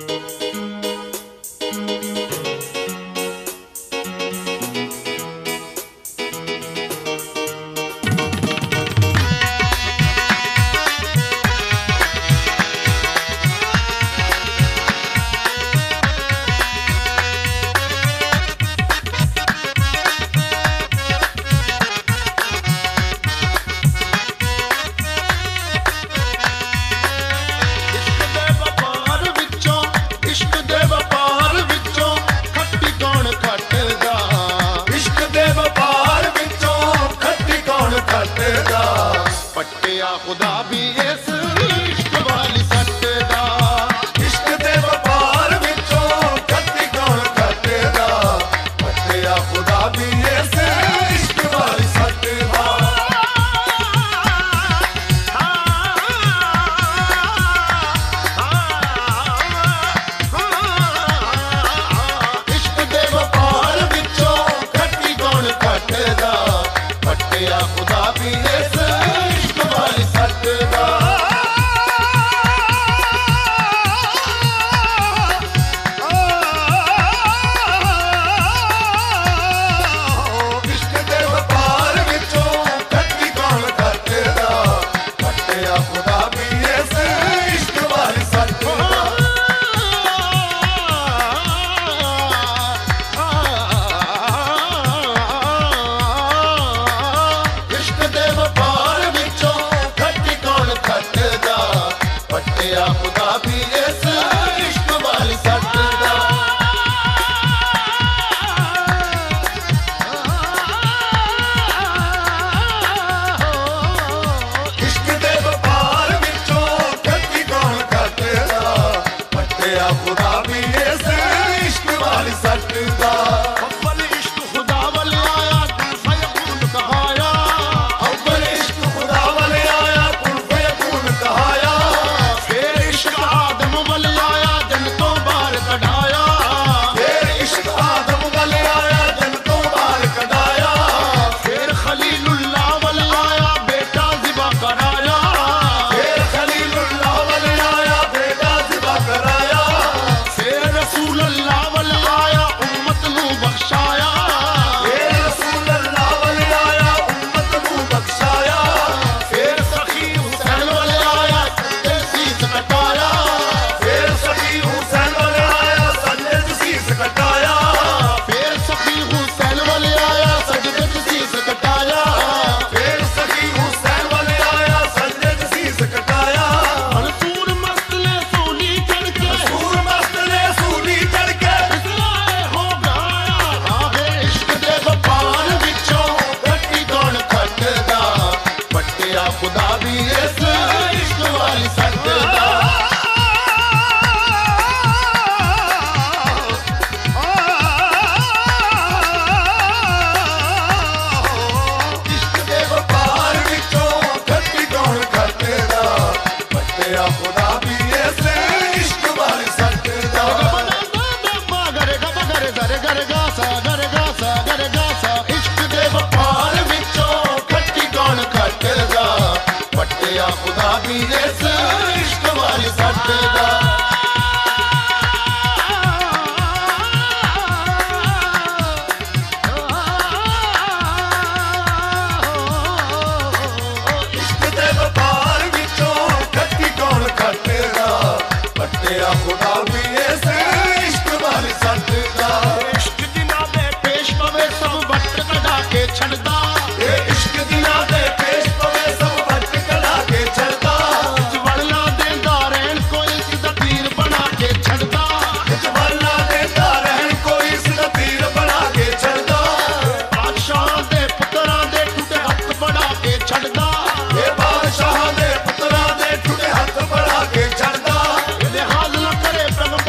बादशाह दे पुत्रा दे ठुडे हथ बढ़ा के छड़दा, हाल न करे प्रभु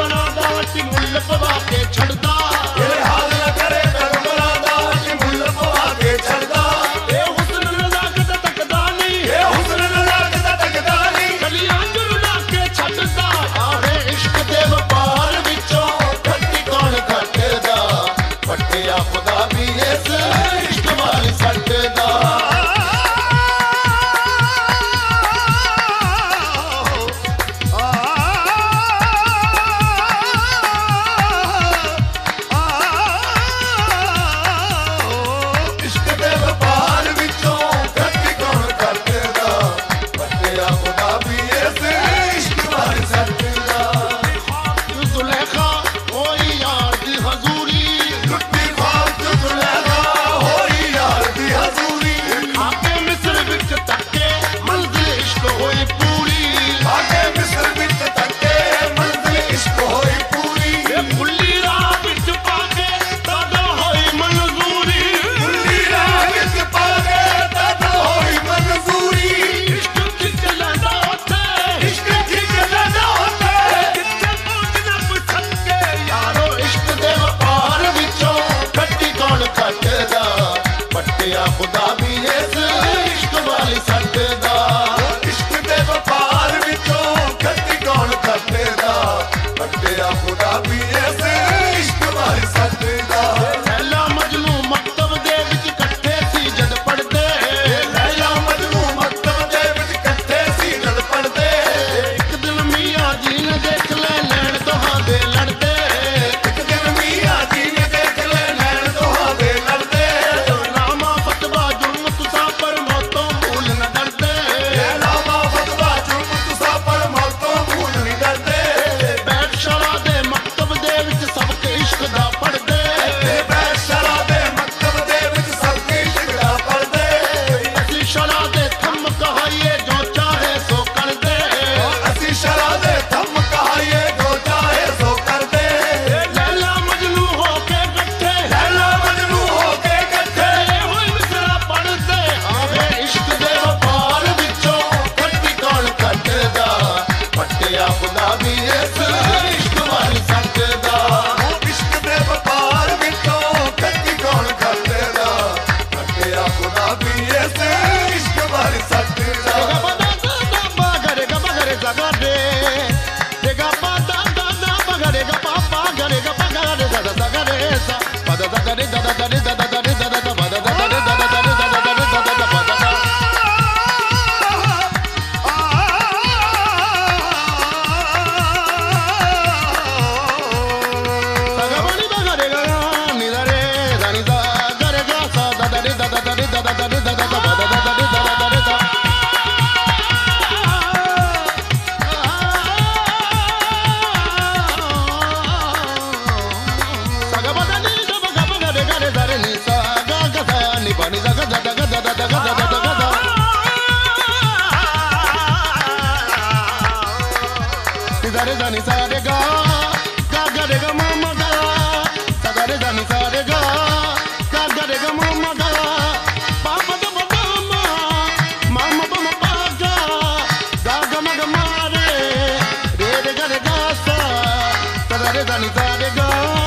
रे गा गा रे गा मामा गा सा रे गा नी सा रे गा रे गा मामा गा पापा गा मामा मामा बम पा गा मा गा मा रे गा सा रे गा नी सा रे गा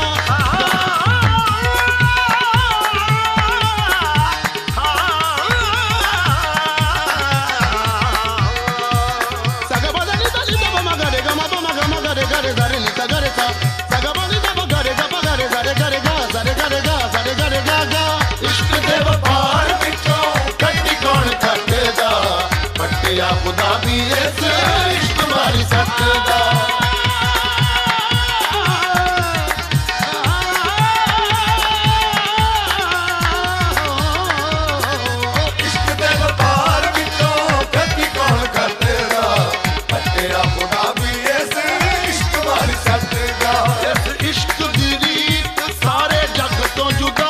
इश्क दे व्यापार विचों कट्टी कौन कटदा पट्टिया खुदा भी इस इश्क मारी सकदा इश्क दे व्यापार विचों कट्टी कौन कटदा पट्टिया खुदा भी इस इश्क मारी सकदा इस इश्क दी रीत सारे जग तो जुदा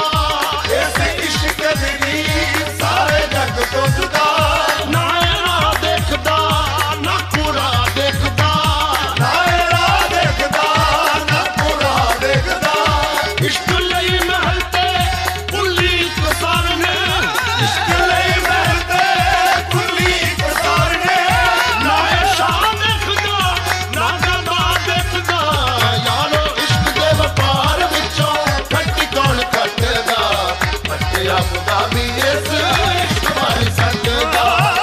सारे जग तो जुदा ना राह देखदा ना पूरा देखदा ना राह देखदा ना पूरा देखदा इश्क लई महल ते कुल्ली कसार ने इश्क लई महल ते कुल्ली कसार ने ना शाह देखदा ना गदा देखदा यारो इश्क दे व्यापार विचों कट्टी कौन कटदा पट्टिया खुदा भी इस इश्क मारी सकदा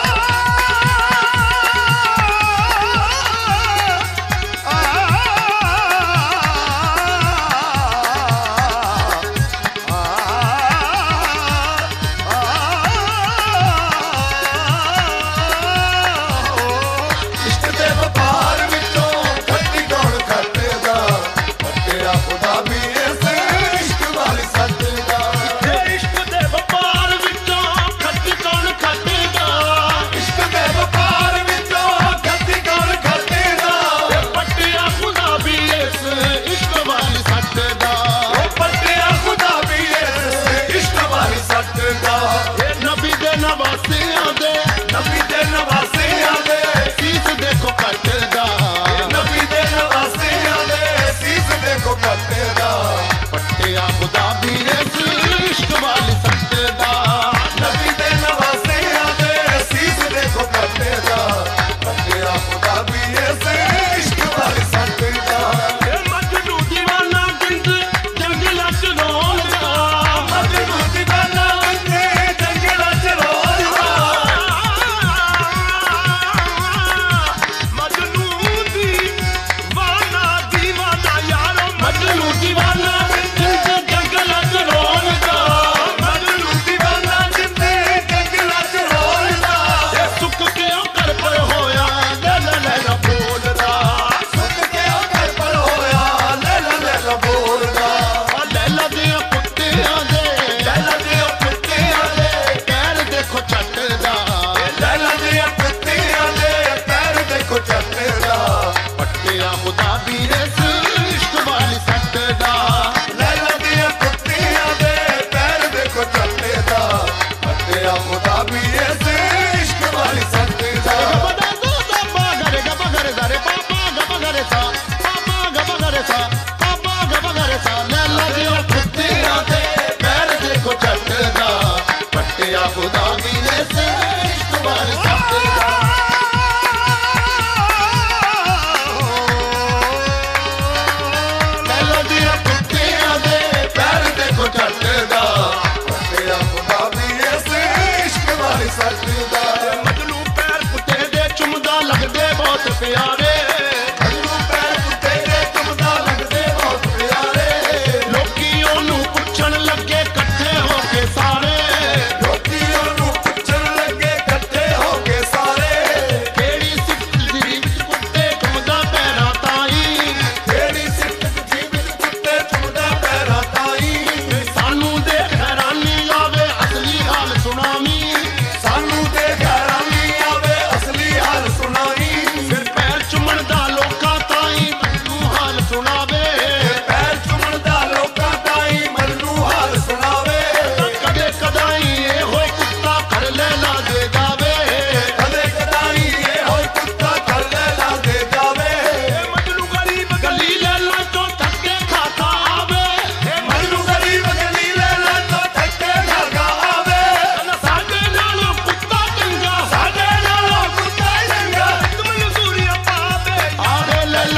इश्क दे व्यापार विचों कट्टी कौन कटदा पट्टिया खुदा भी इस इश्क मारी सकदा इश्क दे व्यापार विचों कट्टी कौन कटदा इश्क दे व्यापार विचों कट्टी कौन कटदा पट्टिया खुदा भी इस इश्क मारी सकदा पट्टिया खुदा भी इस इश्क मारी सकदा नबी दे नवासियां दे सीस देखो कटदा नबी दे नवासियां दे सीस देखो कटदा पट्टिया खुदा भी इस इश्क वाली सकदा नबी दे नवासियां दे सीस देखो कटदा पट्टिया खुदा भी इस इश्क वाली सकदा मजनू दीवाना जिंद जंगला च रोलदा मजनू दीवाना जिंद जंगला च रोलदा मजनू दीवाना यारो मजनू दीवाना जिंद जंगला च रोलदा मजनू दीवाना जिंद जंगला च रोलदा सुख के कर पर होया लैला बोलदा सुख के कर पर होया लैला बोलदा लैला दे पुत्तियां दे पैर देखो चटदा लैला दे पुत्तियां दे पैर देखो चटदा पट्टिया खुदा भी इस इश्क वाली सकदा लैला दे पुत्तियां दे पैर देखो चटदा पट्टिया खुदा भी इस इश्क वाली सकदा पट्टिया खुदा भी इस इश्क वाली सकदा लैला दिया पुत्तियां दे पैर देखो चटदा पट्टिया खुदा भी इस इश्क वाली सकदा मजनू पैर पुत्ते दे चुमदा लगदे बहुत प्यारे मजनू पैर पुत्ते दे चुमदा लगदे बहुत प्यारे लोकी ओनू पुछण लगे कट्ठे हो के सारे लोकी ओनू पुछण लगे कट्ठे हो के सारे केड़ी सिफ्त दी विच पुत्ते चुमदा पैरा ताई केड़ी सिफ्त दी विच पुत्ते चुमदा पैरा ताई सानू दे हैरानी आवे असली हाल सुनावी सानू दे हैरानी आवे असली हाल सुनावी फिर पैर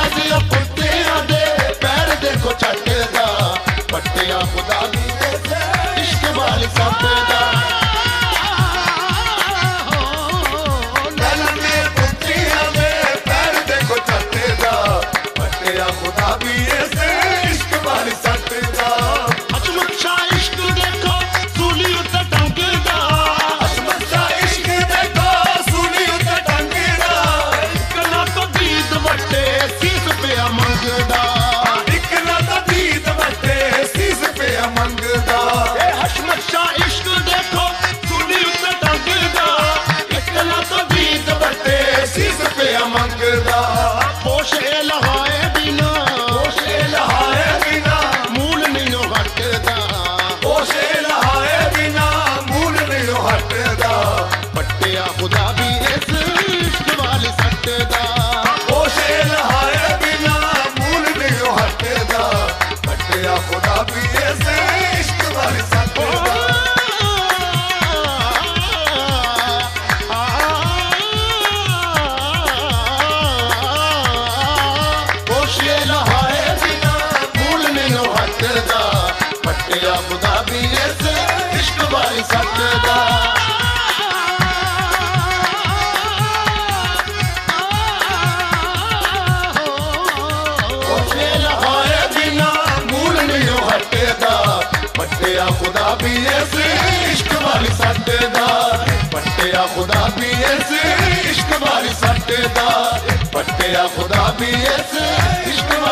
दिया कुत्तियां दे पैर देखो चटदा पट्टिया खुदा दी इश्क वाली सटदा कुत्तियां दे पैर देखो चटदा पट्टिया खुदा भी इश्क वाली सटदा हचमचा इश्क देखो सूली उत्ते टंगदा हचमचा इश्क देखो सूली उत्ते टंगदा इक ना तो दीद वटे सीस पे मंगदा इक ना तो दीद वटे सीस पे मंगदा ए हचमचा इश्क देखो सूली उत्ते टंगदा इक ना तो दीद वटे सीस पे मंगदा पोशे लहाए बिना मूल नहीं हटदा पोशे लहाए बिना मूल नहीं हटदा पट्टिया खुदा भी इस इश्क वाली सटदा पोशे लहाए बिना मूल नहीं हटदा पट्टिया खुदा भी इस इश्क वाली सटदा पोशे लहाए बिना मूल नहीं हटदा पट्टिया खुदा भी इस इश्क वाली सटदा पोशे लहाए बिना मूल नहीं हटदा पट्टिया खुदा भी इस इश्क वाली सटदा पट्टिया खुदा भी इस इश्क वाली सटदा पट्टिया खुदा भी इस इश्क